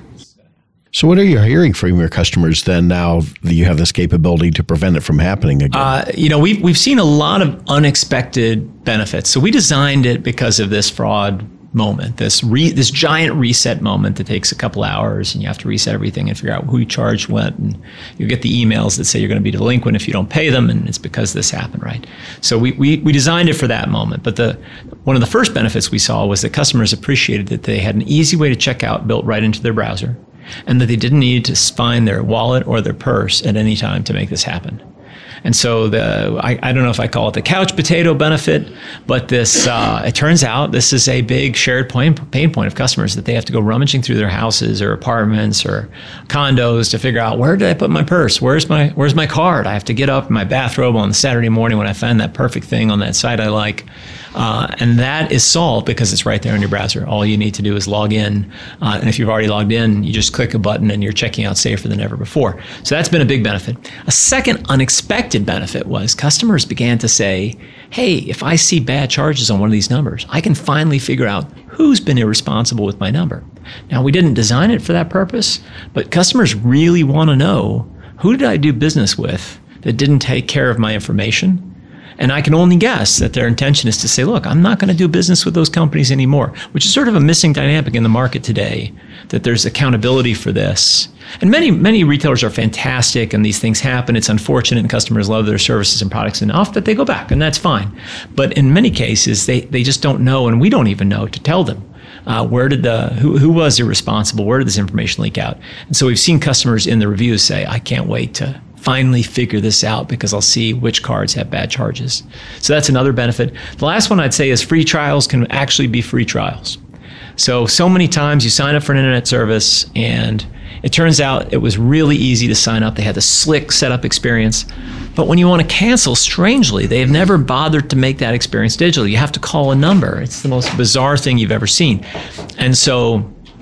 So what are you hearing from your customers then now that you have this capability to prevent it from happening again? Uh, you know, we've, we've seen a lot of unexpected benefits. So we designed it because of this fraud moment, this re, this giant reset moment that takes a couple hours, and you have to reset everything and figure out who you charged what, and you get the emails that say you're going to be delinquent if you don't pay them, and it's because this happened, right? So we, we, we designed it for that moment. But the one of the first benefits we saw was that customers appreciated that they had an easy way to check out built right into their browser, and that they didn't need to find their wallet or their purse at any time to make this happen. And so the I, I don't know if I call it the couch potato benefit, but this uh, it turns out this is a big shared pain, pain point of customers, that they have to go rummaging through their houses or apartments or condos to figure out, where did I put my purse? Where's my where's my card? I have to get up in my bathrobe on Saturday morning when I find that perfect thing on that site I like. Uh, and that is solved because it's right there in your browser. All you need to do is log in. Uh, and if you've already logged in, you just click a button and you're checking out safer than ever before. So that's been a big benefit. A second unexpected benefit was customers began to say, hey, if I see bad charges on one of these numbers, I can finally figure out who's been irresponsible with my number. Now, we didn't design it for that purpose, but customers really want to know, who did I do business with that didn't take care of my information? And I can only guess that their intention is to say, look, I'm not going to do business with those companies anymore, which is sort of a missing dynamic in the market today, that there's accountability for this. And many, many retailers are fantastic and these things happen. It's unfortunate and customers love their services and products enough that they go back, and that's fine. But in many cases, they, they just don't know, and we don't even know to tell them. Uh, where did the, who, who was irresponsible? Where did this information leak out? And so we've seen customers in the reviews say, I can't wait to finally figure this out because I'll see which cards have bad charges. So that's another benefit. The last one I'd say is free trials can actually be free trials. So, so many times you sign up for an internet service and it turns out it was really easy to sign up. They had the slick setup experience. But when you want to cancel, strangely, they have never bothered to make that experience digital. You have to call a number. It's the most bizarre thing you've ever seen. And so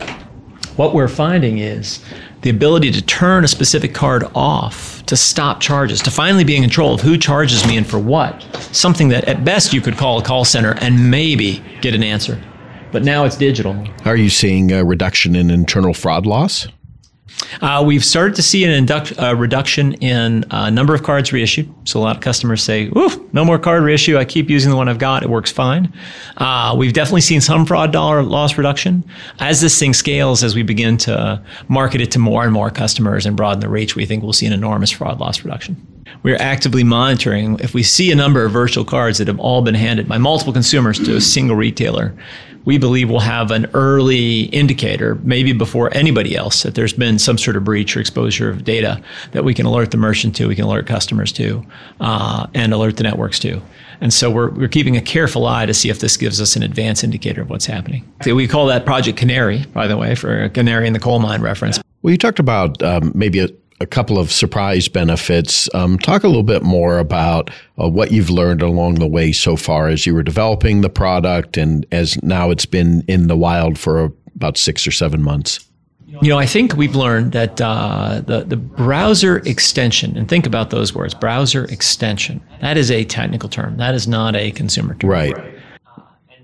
what we're finding is the ability to turn a specific card off, to stop charges, to finally be in control of who charges me and for what. Something that at best you could call a call center and maybe get an answer. But now it's digital. Are you seeing a reduction in internal fraud loss? Uh, we've started to see an induct, uh, reduction in uh, number of cards reissued. So a lot of customers say, oof, no more card reissue. I keep using the one I've got. It works fine. Uh, we've definitely seen some fraud dollar loss reduction. As this thing scales, as we begin to market it to more and more customers and broaden the reach, we think we'll see an enormous fraud loss reduction. We're actively monitoring. If we see a number of virtual cards that have all been handed by multiple consumers to a single retailer, we believe we'll have an early indicator, maybe before anybody else, that there's been some sort of breach or exposure of data that we can alert the merchant to, we can alert customers to, uh, and alert the networks to. And so we're we're keeping a careful eye to see if this gives us an advance indicator of what's happening. We call that Project Canary, by the way, for a canary in the coal mine reference. Well, you talked about um, maybe a a couple of surprise benefits. Um, talk a little bit more about uh, what you've learned along the way so far as you were developing the product and as now it's been in the wild for about six or seven months. You know, I think we've learned that uh, the, the browser extension, and think about those words, browser extension, that is a technical term. That is not a consumer term. Right.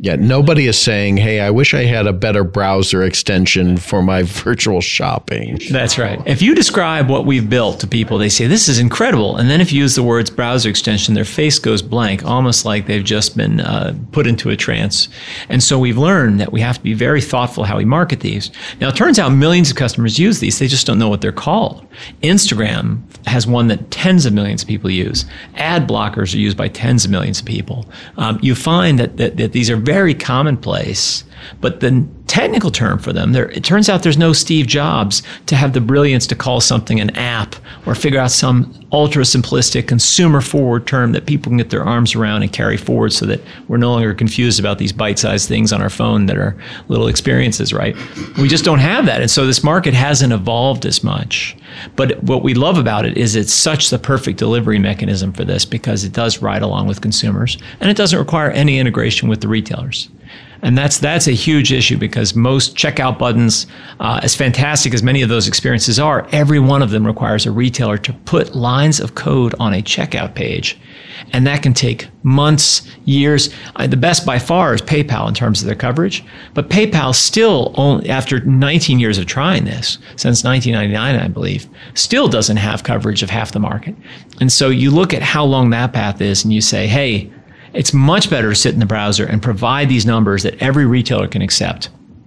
Yeah, nobody is saying, hey, I wish I had a better browser extension for my virtual shopping. That's right. If you describe what we've built to people, they say, this is incredible. And then if you use the words browser extension, their face goes blank, almost like they've just been uh, put into a trance. And so we've learned that we have to be very thoughtful how we market these. Now, it turns out millions of customers use these. They just don't know what they're called. Instagram has one that tens of millions of people use. Ad blockers are used by tens of millions of people. Um, you find that, that, that these are very commonplace, but the technical term for them, there, it turns out there's no Steve Jobs to have the brilliance to call something an app or figure out some ultra simplistic consumer forward term that people can get their arms around and carry forward so that we're no longer confused about these bite-sized things on our phone that are little experiences, right? We just don't have that. And so this market hasn't evolved as much. But what we love about it is it's such the perfect delivery mechanism for this because it does ride along with consumers and it doesn't require any integration with the retailers. And that's that's a huge issue because most checkout buttons, uh, as fantastic as many of those experiences are, every one of them requires a retailer to put lines of code on a checkout page. And that can take months, years. Uh, the best by far is PayPal in terms of their coverage. But PayPal still, only after nineteen years of trying this, since nineteen ninety-nine, I believe, still doesn't have coverage of half the market. And so you look at how long that path is and you say, hey, it's much better to sit in the browser and provide these numbers that every retailer can accept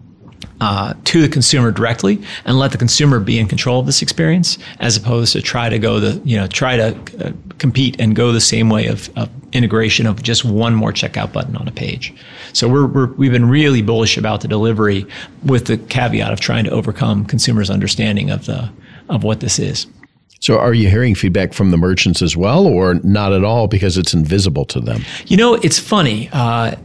uh, to the consumer directly and let the consumer be in control of this experience as opposed to try to go the, you know, try to uh, compete and go the same way of, of integration of just one more checkout button on a page. So we're, we're, we've been really bullish about the delivery with the caveat of trying to overcome consumers' understanding of the of what this is. So are you hearing feedback from the merchants as well, or not at all because it's invisible to them? You know, it's funny. Uh,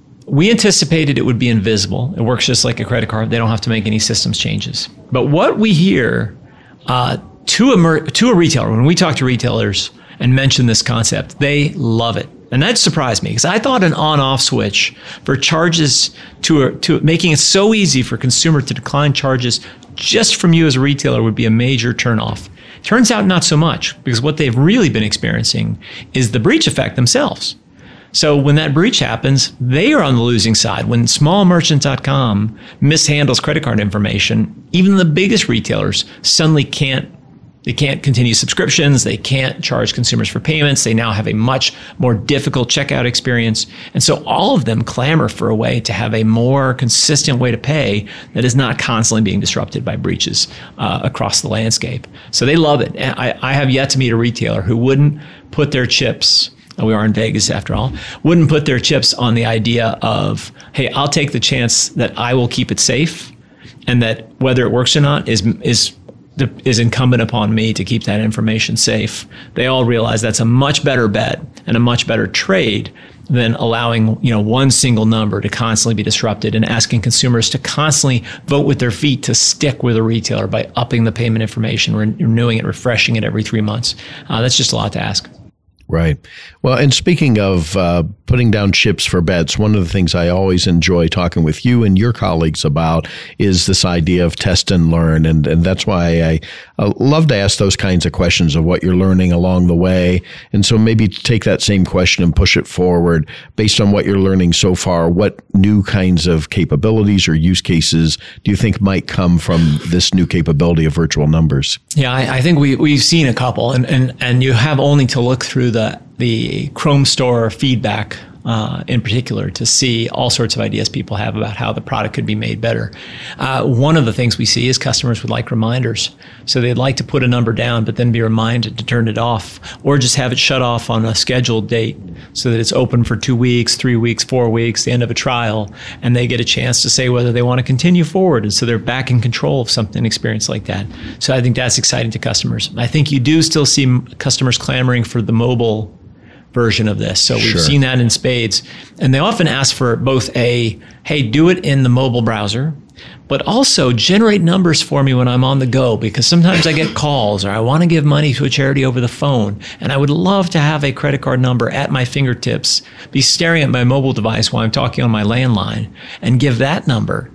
we anticipated it would be invisible. It works just like a credit card. They don't have to make any systems changes. But what we hear uh, to, a mer- to a retailer, when we talk to retailers and mention this concept, they love it. And that surprised me because I thought an on-off switch for charges to a, to making it so easy for consumer to decline charges just from you as a retailer would be a major turnoff. Turns out not so much, because what they've really been experiencing is the breach effect themselves. So when that breach happens, they are on the losing side. When small merchant dot com mishandles credit card information, even the biggest retailers suddenly can't They can't continue subscriptions. They can't charge consumers for payments. They now have a much more difficult checkout experience. And so all of them clamor for a way to have a more consistent way to pay that is not constantly being disrupted by breaches uh, across the landscape. So they love it. And I, I have yet to meet a retailer who wouldn't put their chips, we are in Vegas after all, wouldn't put their chips on the idea of, hey, I'll take the chance that I will keep it safe and that whether it works or not is is is incumbent upon me to keep that information safe. They all realize that's a much better bet and a much better trade than allowing, you know, one single number to constantly be disrupted and asking consumers to constantly vote with their feet to stick with a retailer by upping the payment information, renewing it, refreshing it every three months. Uh, that's just a lot to ask. Right. Well, and speaking of uh, putting down chips for bets, one of the things I always enjoy talking with you and your colleagues about is this idea of test and learn. And, and that's why I uh, love to ask those kinds of questions of what you're learning along the way. And so maybe take that same question and push it forward based on what you're learning so far. What new kinds of capabilities or use cases do you think might come from this new capability of virtual numbers? Yeah, I, I think we, we've seen a couple, and, and, and you have only to look through the The, the Chrome Store feedback uh, in particular to see all sorts of ideas people have about how the product could be made better. Uh, one of the things we see is customers would like reminders. So they'd like to put a number down, but then be reminded to turn it off, or just have it shut off on a scheduled date so that it's open for two weeks, three weeks, four weeks, the end of a trial, and they get a chance to say whether they want to continue forward. And so they're back in control of something experience like that. So I think that's exciting to customers. I think you do still see customers clamoring for the mobile version of this. So we've Sure. seen that in spades. And they often ask for both a, hey, do it in the mobile browser, but also generate numbers for me when I'm on the go, because sometimes I get calls or I want to give money to a charity over the phone. And I would love to have a credit card number at my fingertips, be staring at my mobile device while I'm talking on my landline and give that number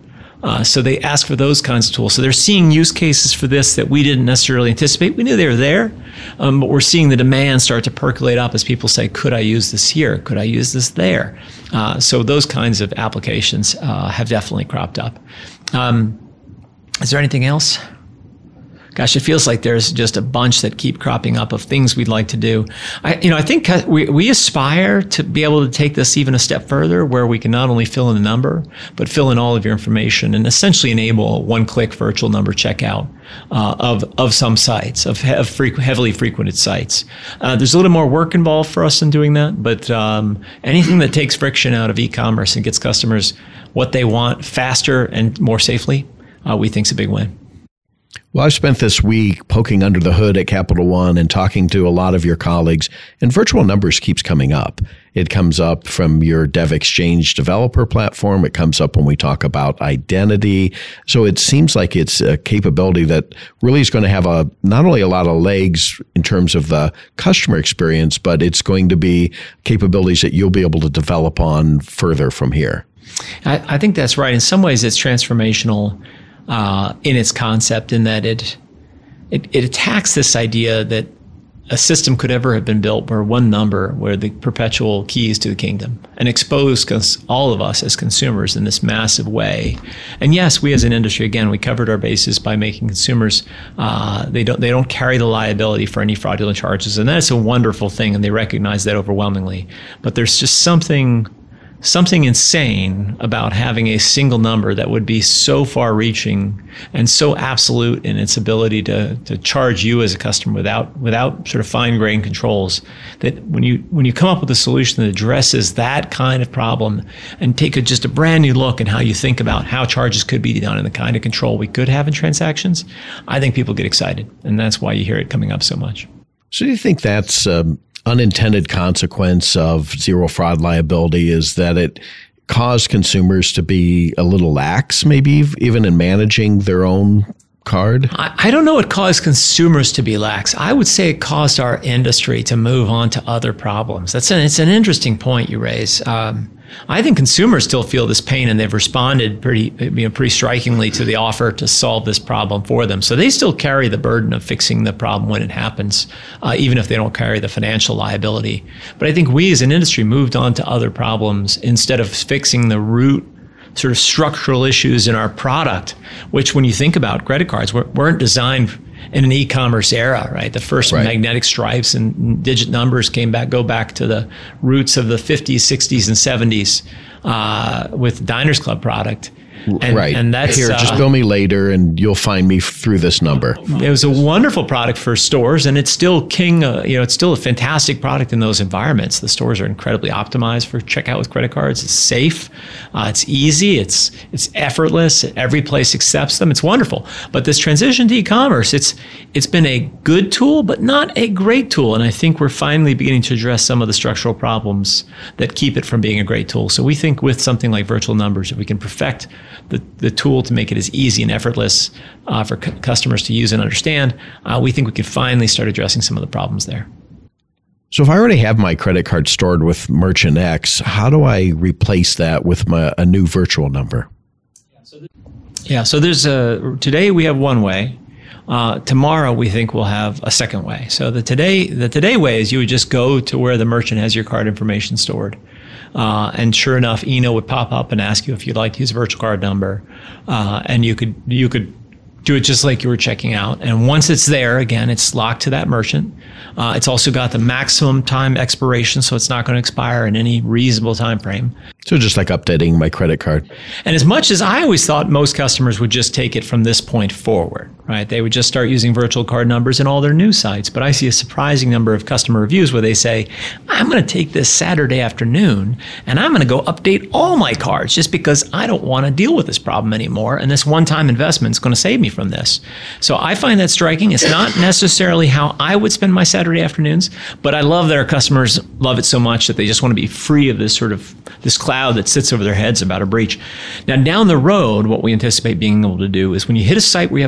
Uh, so they ask for those kinds of tools. So they're seeing use cases for this that we didn't necessarily anticipate. We knew they were there, um, but we're seeing the demand start to percolate up as people say, could I use this here? Could I use this there? Uh, so those kinds of applications uh, have definitely cropped up. Um, is there anything else? Gosh, it feels like there's just a bunch that keep cropping up of things we'd like to do. I, you know, I think we, we aspire to be able to take this even a step further, where we can not only fill in the number, but fill in all of your information and essentially enable one-click virtual number checkout uh, of of some sites, of, of frequ- heavily frequented sites. Uh, there's a little more work involved for us in doing that, but um, anything that takes friction out of e-commerce and gets customers what they want faster and more safely, uh, we think is a big win. Well, I've spent this week poking under the hood at Capital One and talking to a lot of your colleagues, and virtual numbers keeps coming up. It comes up from your DevExchange developer platform. It comes up when we talk about identity. So it seems like it's a capability that really is going to have a not only a lot of legs in terms of the customer experience, but it's going to be capabilities that you'll be able to develop on further from here. I, I think that's right. In some ways, it's transformational Uh, in its concept, in that it, it it attacks this idea that a system could ever have been built where one number, where the perpetual keys to the kingdom, and expose all of us as consumers in this massive way. And yes, we as an industry, again, we covered our bases by making consumers uh, they don't they don't carry the liability for any fraudulent charges, and that's a wonderful thing, and they recognize that overwhelmingly. But there's just something. Something insane about having a single number that would be so far-reaching and so absolute in its ability to to charge you as a customer without without sort of fine-grained controls. That when you when you come up with a solution that addresses that kind of problem and take a, just a brand new look at how you think about how charges could be done and the kind of control we could have in transactions, I think people get excited, and that's why you hear it coming up so much. So do you think that's um unintended consequence of zero fraud liability is that it caused consumers to be a little lax, maybe even in managing their own card? I, I don't know what caused consumers to be lax. I would say it caused our industry to move on to other problems. That's an, it's an interesting point you raise. Um, I think consumers still feel this pain, and they've responded pretty, you know, pretty strikingly to the offer to solve this problem for them. So they still carry the burden of fixing the problem when it happens, uh, even if they don't carry the financial liability. But I think we as an industry moved on to other problems instead of fixing the root sort of structural issues in our product, which when you think about credit cards, weren't designed in an e-commerce era, right? The first right. magnetic stripes and digit numbers came back, go back to the roots of the fifties, sixties, and seventies uh, with Diners Club product. And, right. And that's, Here, just uh, bill me later and you'll find me through this number. It was a wonderful product for stores, and it's still king, uh, you know, it's still a fantastic product in those environments. The stores are incredibly optimized for checkout with credit cards. It's safe. Uh, it's easy. It's it's effortless. Every place accepts them. It's wonderful. But this transition to e-commerce, it's it's been a good tool, but not a great tool. And I think we're finally beginning to address some of the structural problems that keep it from being a great tool. So we think with something like virtual numbers, if we can perfect the, the tool to make it as easy and effortless uh, for c- customers to use and understand, uh, we think we can finally start addressing some of the problems there. So if I already have my credit card stored with Merchant X, how do I replace that with my, a new virtual number? Yeah, so there's a, today we have one way. Uh, tomorrow we think we'll have a second way. So the today the today way is you would just go to where the merchant has your card information stored. Uh, and sure enough, Eno would pop up and ask you if you'd like to use a virtual card number. Uh, and you could you could do it just like you were checking out. And once it's there, again, it's locked to that merchant. Uh, it's also got the maximum time expiration, so it's not going to expire in any reasonable time frame. So just like updating my credit card. And as much as I always thought most customers would just take it from this point forward, right? They would just start using virtual card numbers in all their new sites. But I see a surprising number of customer reviews where they say, I'm going to take this Saturday afternoon and I'm going to go update all my cards just because I don't want to deal with this problem anymore. And this one-time investment is going to save me from this. So I find that striking. It's not necessarily how I would spend my Saturday afternoons, but I love that our customers love it so much that they just want to be free of this sort of this cloud that sits over their heads about a breach. Now, down the road, what we anticipate being able to do is when you hit a site where you have a card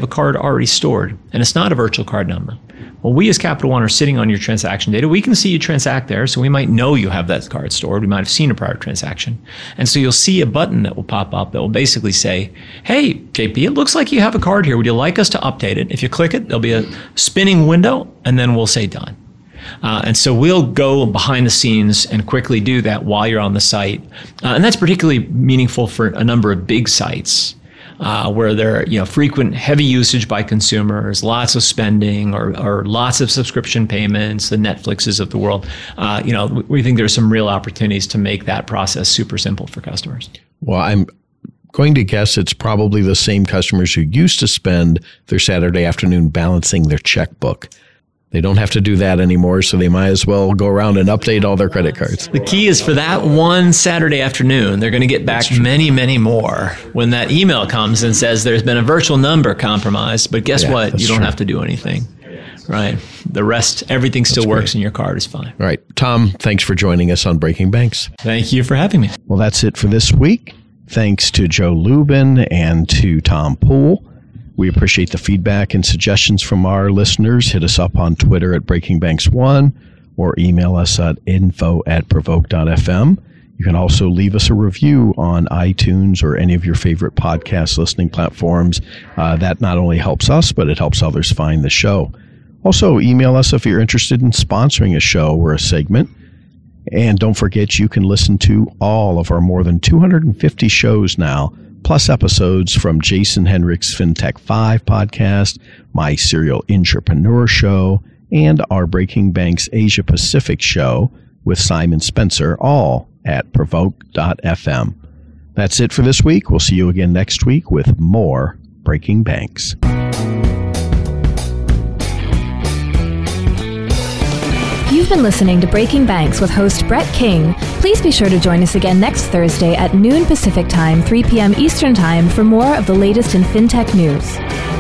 already stored, and it's not a virtual card number. Well, we as Capital One are sitting on your transaction data. We can see you transact there, so we might know you have that card stored. We might have seen a prior transaction. And so you'll see a button that will pop up that will basically say, hey, J P, it looks like you have a card here. Would you like us to update it? If you click it, there'll be a spinning window, and then we'll say done. Uh, and so we'll go behind the scenes and quickly do that while you're on the site. Uh, and that's particularly meaningful for a number of big sites. Uh, where there are you know, frequent heavy usage by consumers, lots of spending, or, or lots of subscription payments, the Netflixes of the world. Uh, you know, we think there's some real opportunities to make that process super simple for customers. Well, I'm going to guess it's probably the same customers who used to spend their Saturday afternoon balancing their checkbook. They don't have to do that anymore, so they might as well go around and update all their credit cards. The key is for that one Saturday afternoon, they're going to get back many, many more when that email comes and says there's been a virtual number compromised, but guess yeah, what? You don't true. have to do anything, right? The rest, everything still that's works great. And your card is fine. All right. Tom, thanks for joining us on Breaking Banks. Thank you for having me. Well, that's it for this week. Thanks to Joe Lubin and to Tom Poole. We appreciate the feedback and suggestions from our listeners. Hit us up on Twitter at Breaking Banks one or email us at info at provoke dot f m. You can also leave us a review on iTunes or any of your favorite podcast listening platforms. Uh, that not only helps us, but it helps others find the show. Also, email us if you're interested in sponsoring a show or a segment. And don't forget, you can listen to all of our more than two hundred fifty shows now, plus episodes from Jason Henrich's FinTech five podcast, my Serial Intrapreneur show, and our Breaking Banks Asia Pacific show with Simon Spencer, all at provoke dot f m. That's it for this week. We'll see you again next week with more Breaking Banks. You've been listening to Breaking Banks with host Brett King. Please be sure to join us again next Thursday at noon Pacific Time, three p.m. Eastern Time for more of the latest in fintech news.